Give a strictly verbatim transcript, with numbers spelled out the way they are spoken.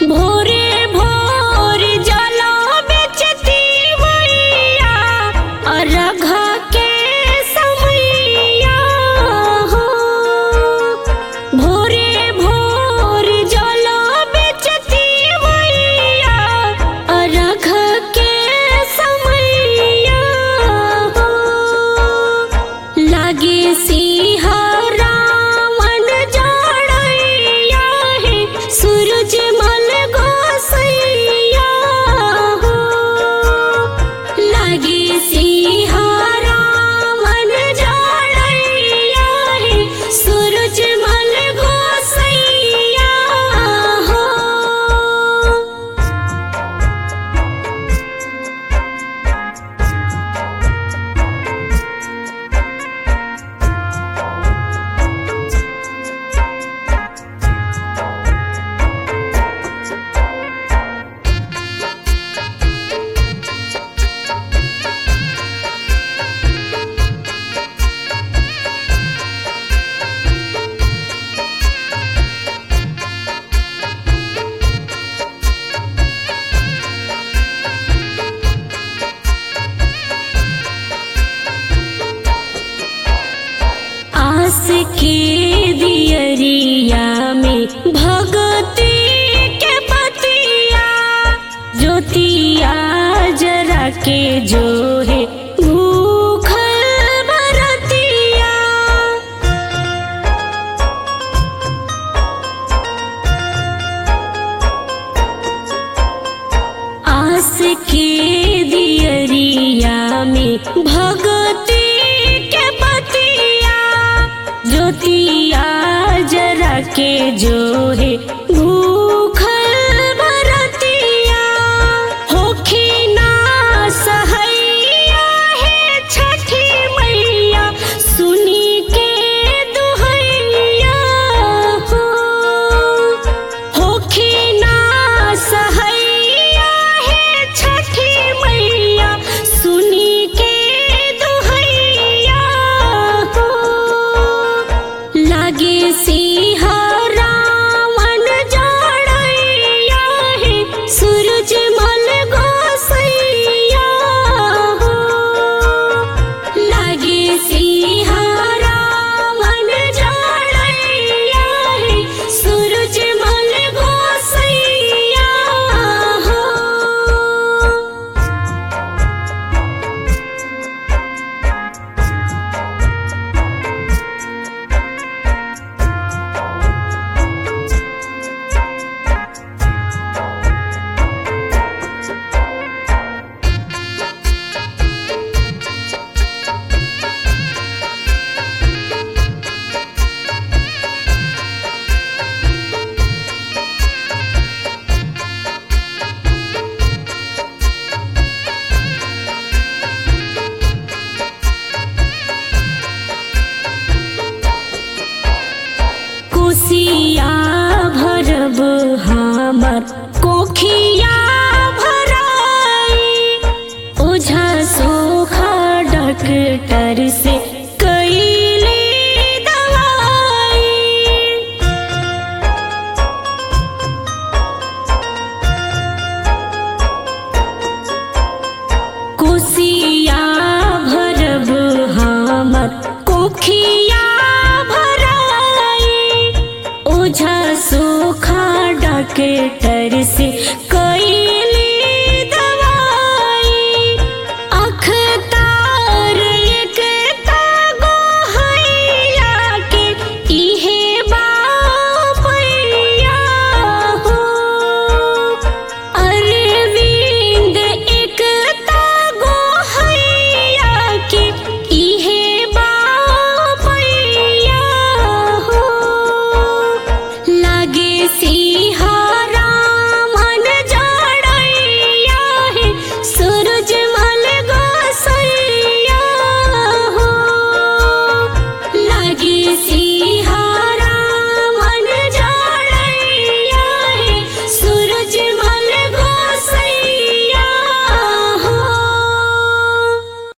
भोरे भोर जला बेचती मैया अर्घ के समैया हो। भोरे भोर जला बेचती मैया अर्घ के समैया हो। लागे सिंहा रावण जड़ैया है सूरज मल गोसैया हो। लागे सिंहा रावण जड़ैया है सूरज मल गोसैया हो। आस के दियरिया में भगती के पतिया ज्योतिया जरा के जो है भूखल बरतिया। आस के दियरिया में भगती के पतिया ज्योतिया जरा के जो है भूखल बरतिया। होखी ना सहैया है छठी मैया सुनी के दुहैया हो। होखी ना सहैया है छठी मैया सुनी के दुहैया हो। लागे सिंहा रावण जड़ैया है सूरज मल गोसैया हो। लागे सिंहा रावण जड़ैया है सूरज मल गोसैया हो। कोसिया भरब हमर कोखिया भराई ओझा सोखा डॉक्टर से कैली दवाई। कोसिया भरब हमर कोखिया ओझा सोखा डॉक्टर से कैली दवाई। अखतार एक तागो हैया के इहे बापैया हो। अरविंद एक तागो हैया के इहे बापैया हो। लागे सिंहा रावण जड़ैया है सूरज मल गोसैया हो। लागे सिंहा